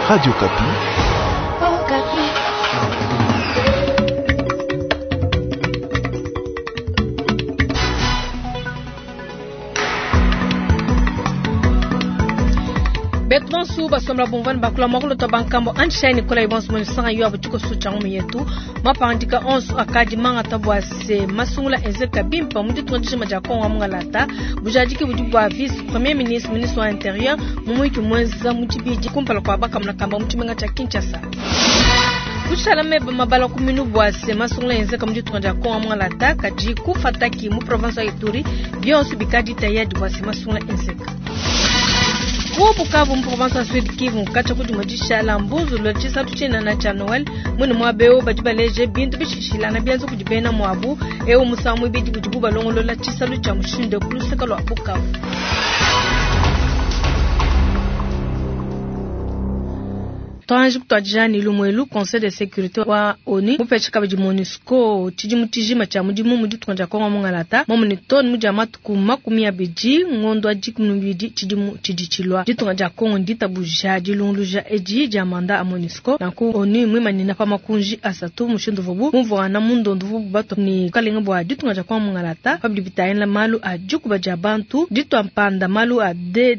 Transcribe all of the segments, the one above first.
Radio Kapi. Oh, Kapi. Betman suba somla bonvan bakula makulo to bankambo anshine kola ibons mon sanga yo abutuko suchangu yetu mapandika 11 akadi manga tabwase masungula ezeka bimpa mundi tondisha majako wa mungalata bujajiki bujubwa vice premier ministre wa intérieur mumwiki mwenza mutibiji kumpala kwa baka mnakamba mutimenga cha Kinshasa kushala meba mabala kuminu bwase masungula ezeka mundi tonja ko wa mungalata kaji kufataki mu province ya Ituri bionsu bikadi tayadi bwase masungula ezeka Bukavu province ya Sud Kivu kacha kujumajisha la mbuzu lwachisa tuchina na cha Noel mwini mwabeo bajibaleje bintu bishishila na bianzo kujibena mwabu musamu ibidi kujibuba longolo la chisa lucha mshinde kuluseka lwa Bukavu. Tanji kutwajani lumwelu Conseil de sécurité wa ONU mupechika baji MONUSCO tijimutijima cha mujimu mudi tukonja kwa mungalata momuni ton mujamatu kumakumi abiji ngondo ajikumubidi tijimu tijichilwa jitunja kwa ndita buja jilungluja eji jamanda a MONUSCO naku ONU mwimani na pamakunji asatu mushindu vubu muvwana mundondo vubu bato ni kalinga bwa jitunja kwa mungalata pabdi bitayenla malu ajuku bajabantu jitu ampanda malu a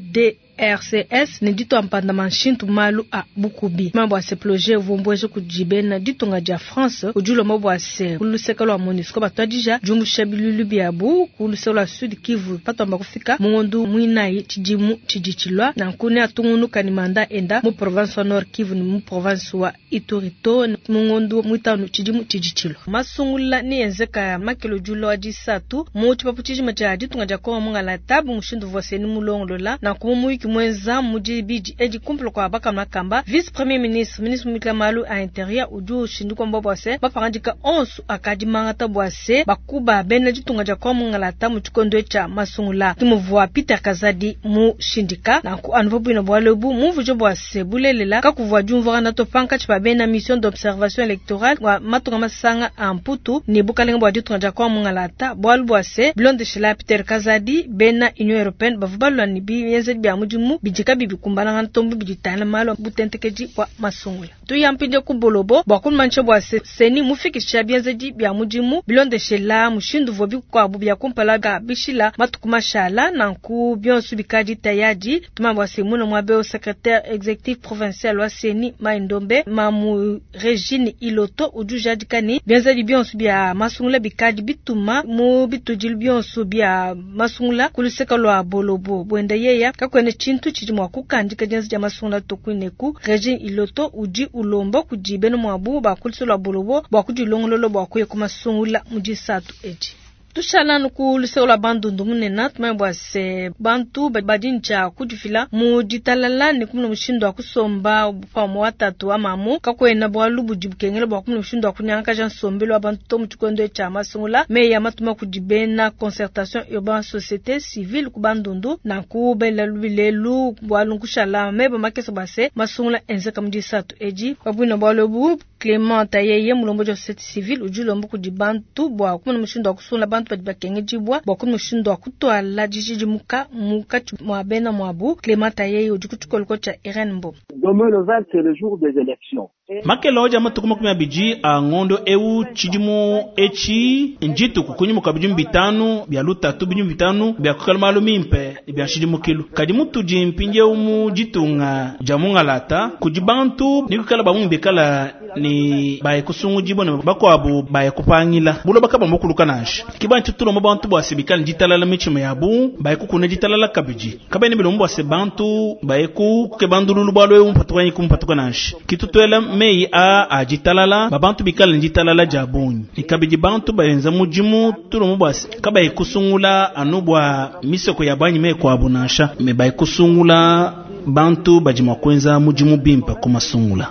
RCS ni dito ampanda manshintu malu a Bukubi. Mambo ase ploje vumbweje kujibena dito nga ja France ujulo mambo ase kulusekalo wa MONUSCO batwadija jumbu shabilulu biabu kuluselo wa Sud Kivu patamba kufika mungondu mwinai tijimu tijichilwa na nkune atungunu kanimanda enda mu province wa Nord Kivu ni mu province wa Iturito mungondu mwitanu tijimu tijichilwa. Masungula ni enzeka makelo julo wa jisatu muuti paputijima ja dito nga ja kwa mungala tabu mshindu vwaseni mulonglola na kumu mwenza mujibiji eji kumplo kwa baka makamba vice premier ministre Mikla Malu a intérieur uju shinduko mbobose bapangandika 11 akadi mangata bwase bakuba beneji tungaja kwa mungalata muchikondo cha masungula kimuvwa Peter Kazadi mu shindika na ku anvobu na bwalebu muvujo bwase bulelela kakuvwa jumvwa na topanka chipa bena mission d'observation électorale wa matunga masanga amputu ni bukalenga bwa tungaja kwa mungalata bwalu bwase blonde shila Peter Kazadi bena Union Européenne bavubalwa ni bi yenze bya mu bijika bibi kumbana ngantombo bijitana malo butentekeji wa masungula tu yampinde kubolobo bakun manche bwa seni mufikisha byenzeji bya mujimu bilonde shela mushindu vobi kwa bubya kumpala ga bishila matukumashala nanku byonsu bikaji tayaji tumabwa semuno mwabeo secrétaire exécutif provincial wa seni maindombe mamu Regine Iloto ujuja dikani byenzeji byonsu bya masungula bikaji bituma mu bitujil byonsu bya masungula kuluseka lwa bolobo bwenda yeya kakwene chintu chijimwa kukandika jenzi ja masungula tokuineku Regine Iloto uji ulombo kujibeno mwabu bakulisolwa bolobo bakujilongololo bakuye kumasungula mujisatu eji tushala nukuliseo la bandu ndumune tumebwa se bantu badincha kujifila mujitalala ni kumuna mushindo akusomba kwa mwatatu amamu kakwena bwalubu jibukengele bwa kumuna mushindo akunyanga jan sombelo abantu to muchikondo cha masungula meya matuma kujibena concertation urbaine société civile kubandundu na kubela lubilelu bwalungushala meba makesa base masungula enzeka mujisatu eji babwina bwalubu Clement ayeye mulombo jo société civile ujulombo kujibantu bwa kumuna mushindo akusula bantu badibakenge jibwa bwa mushindo akutwala jijiji muka mwabena mwabu Clement ayeye ujukutukolko cha Irenbo. Demain le 20 c'est le jour des élections. Makelo ja matukuma kumya biji a ngondo chijimu echi njitu kukunyimu kabijum bitanu bya lutatu bijum bitanu bya kukalmalo mimpe bya shijimu kilo kadimutu jimpinje umu jitunga jamungalata kujibantu nikukala bamu bekala ni baye kusungu jibona bako abu baye kupangila bulo bakaba mukulukanasha kibantu tulo mabantu bwasibikala njitalala michimo yabu baye kukuna jitalala kabiji kabene bilo mbwase bantu baye ku kebandululu balo umpatwanyi kumpatukanasha kitutwela mei a jitalala babantu bikala njitalala jabunyi nikabiji bantu bayenza mujimu tulo mubwase kabaye kusungula anubwa misoko yabanyi meko abunasha me baye kusungula bantu bajima kwenza mujimu bimpa kumasungula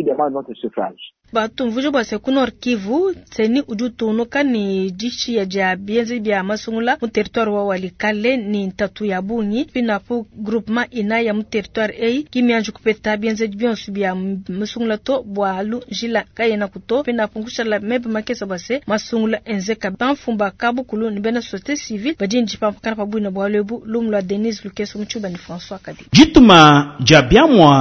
Batu mvujo bwase kunor Kivu seni ujutunuka ni jishi ya jabienzi bya masungula mu territoire wa Walikale ni ntatu ya bunyi pinapo groupement ina ya mu territoire A kimyanju kupeta bienzi byonsu bya masungula to bwalu jila kayena kuto pinapo ngushala mebe makesa base masungula enzeka banfumba kabu kulu ni bena société civile badinji pampakana pabuna bwalebu lumla Denise Lukeso mchuba ni François Kadi jituma jabiamwa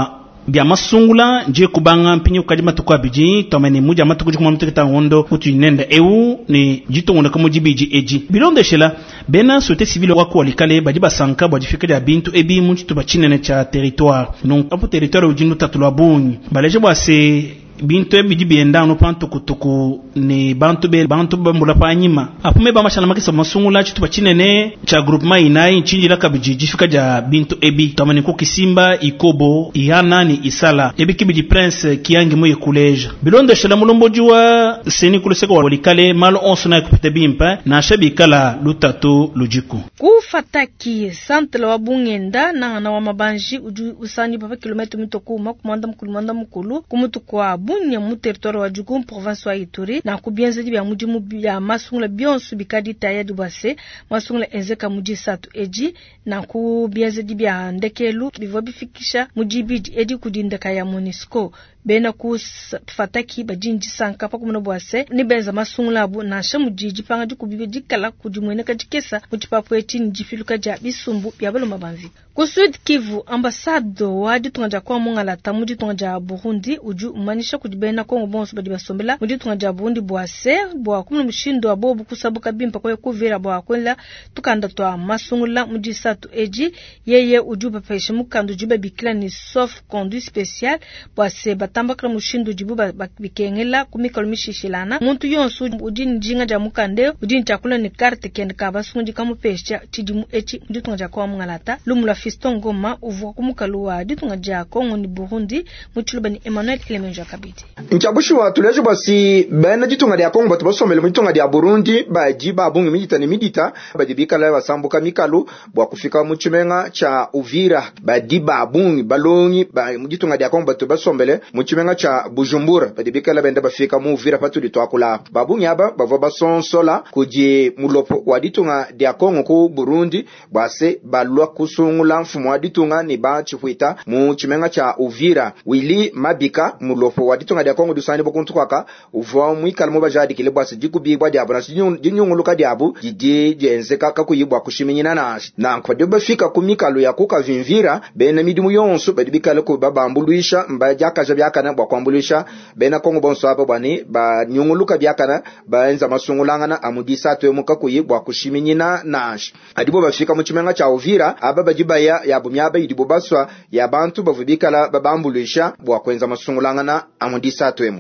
bia masungula nje kubanga mpinyo kajima tukwa biji tomeni muja matukuji kuma mteketa ngondo utu inenda ewu ni jito ngona kamo jibiji eji bilonde shela bena sote civile wako walikale bajiba sanka bajifika ja bintu ebi munchitu bachinene cha territoire non apo territoire ujinu tatulwa bunyi baleje bwase bintu ebi jibienda no panto kutuku ne bantu bambula panyima apume ba mashana makisa masungula chitu bachinene cha groupement inai chinji la kabiji jifika ja bintu ebi tamani ko kisimba ikobo ihana ni isala ebi kibiji prince kiangi moye college bilonde shela mulombo juwa seni kuluseko walikale malo onso na kupete bimpa na shabi kala lutato logiku kufataki santle wa bungenda na wa mabanji usani papa kilometro mitoko makumanda mukulu kumutu kwa bunya mu territoire wa Jugu province wa Ituri na kubienza bya mujimu bya masungula byonsu bikadi tayadi bwase masungula ezeka muji satu eji na kubienza bya ndekelu bivo bifikisha mujibidi edi kudindaka ya MONUSCO bena kufataki bajinji sanka pa kumuna bwase ni benza masungula abu na shamujiji panga jukubibe dikala kujimwene kajikesa mujipapu eti njifiluka ja bisumbu byabalo mabanvi ku Sud Kivu ambasado wadi tunja kwa mungala tamuji tunja Burundi uju umanisha kujibena Kongo bonso badi basombela muji tunja Burundi bwase bwa kumuna mushindo abobu kusabuka bimpa kwa kuvira bwa kwela tukanda twa masungula muji satu eji yeye uju papeshe mukando jube bikila ni sauf conduit spécial bwase batambakra mushindo jibu bikengela kumikalo mishishilana muntu yonsu uji njinga ja mukande uji nchakula ni carte kende kabasunji kamupesha tidimu echi muji tunja kwa mungalata lumula Fiston Ngoma uvuka kumukaluwa ditunga ja Kongo ni Burundi muchuluba ni Emmanuel Clemenjo Kabiti nchabushi wa tulejo basi bana ditunga ya Kongo batubasomele ditunga ya Burundi bajiba bungi midita ni midita badibika la basambuka mikalu bwa kufika muchimenga cha Uvira badiba bungi balongi ditunga ya Kongo batubasomele muchimenga cha Bujumbura badibika la benda bafika mu Uvira patuli twakula babungi aba bavo basonsola kuji mulopo wa ditunga ya Kongo ku Burundi bwase balwa kusungula mfumo wa ditunga ni ba chifuita mu chimenga cha Uvira wili mabika mulopo wa ditunga dia Kongo dusani bokuntu kwaka uvo mwikala bajadi kile bwase jikubibwa dia bana jinyunguluka diabu jidi jenzeka kakuyibwa kushiminyina na nkwade bafika kumikalo ya kuka vimvira bena midimu yonso badibikala ko babambuluisha mbaja kaja byakana bwa kwambulisha bena Kongo bonso aba bani ba nyunguluka byakana baenza masungulangana amudisa to muka kuyibwa kushiminyina nash adibo bafika mu chimenga cha Uvira aba bajibaya ya bumyaba idibo baswa ya bantu bavubikala babambulisha bwa kwenza masungulangana amudisa twemu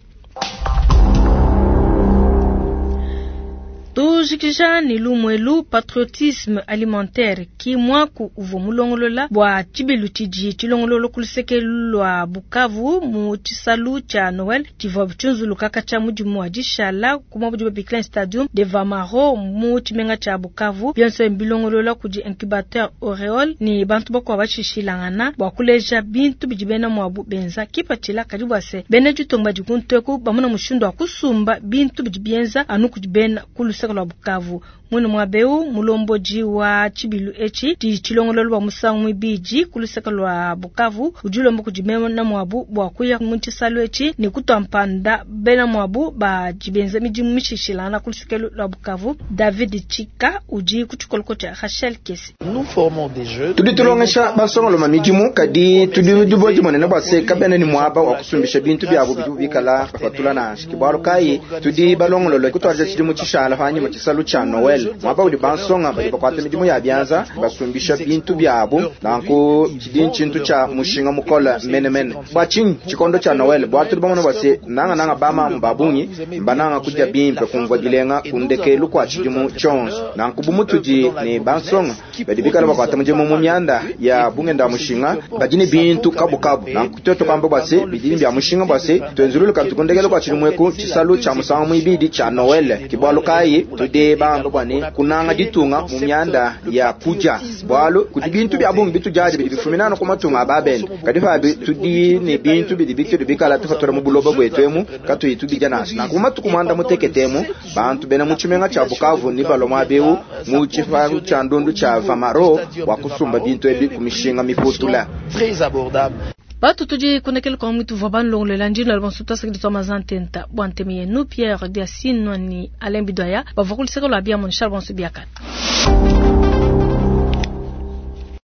Tujikija ni lumwelu patriotisme alimentaire ki mwaku uvo mulongolola bwa chibilu chiji chilongololo kuliseke lwa Bukavu mu chisalu cha Noel tivwa buchunzulu kaka cha mujimu wa jishala kuma bujibu Biklen Stadium de Vamaro mu chimenga cha Bukavu bionso mbilongolola kuji incubateur Aureole ni bantu bako wabachishilangana bwa kuleja bintu bijibena mwabu benza kipa chila karibu ase bene jutomba jikunteku bamuna mushundo wa kusumba bintu bijibenza anu kujibena kuluseka lwa Bukavu mwene mwabeu mulomboji wa chibilu echi di chilongololo wa musangu biji kuluseka lwa Bukavu ujulombo kujibena na mwabu bwa kuya munchi salu echi ni kutompanda bena mwabu ba jibenza mijimu mishishilana kuluseka lwa Bukavu David Chika uji kuchukoloko cha Rachel Kesi nous formons des jeux tuditulongesha basongolo mamijimu kadi tudiboji monene base kabene ni mwaba wa kusumbisha bintu byabo bijubikala fatula na kibaro kai tudi balongolo kutwaje chidimu chishala fanye mu chisalu cha Noel mwaba uli bansonga bali bakwata mijimu ya byanza basumbisha bintu byabo nanko chidinchu cha mushinga mukola menemen bachin chikondo cha Noel bwatu bamono base nanga bama mbabunyi mbananga kujja bimpe kungwa dilenga kundekelu kwa chidimu chons nanko bumutuji ni bansonga badibikala bakwata mijimu mu myanda ya bungenda mushinga bajini bintu kabukabu nanko toto bamba base bidini bya mushinga base twenzurulu kantukundekelu kwa chidimu eku chisalu cha musangu mwibidi cha Noel kibalo kai tude bamba bwane kunanga ditunga mu myanda ya kuja bwalo kudibintu bya bungi bitu jaje bifuminana ko matunga ababen kadifa tudi ne bintu bidibikyo bikala tufatora mu buloba bwetwemu katu itubija nasi na kuma tukumanda muteketemu bantu bena mu chimenga cha Bukavu ni baloma beu mu chifaru cha ndondu cha Vamaro wa kusumba bintu ebi kumishinga miputula très abordable. Batu tuji kunekele kwa mwitu vaban longle lanjina albansuta sekdi toma zantenta bwantemiye nu Pierre Diasino ni Alain Bidoya bavokuli sekolo abia monishal bonsu biakat.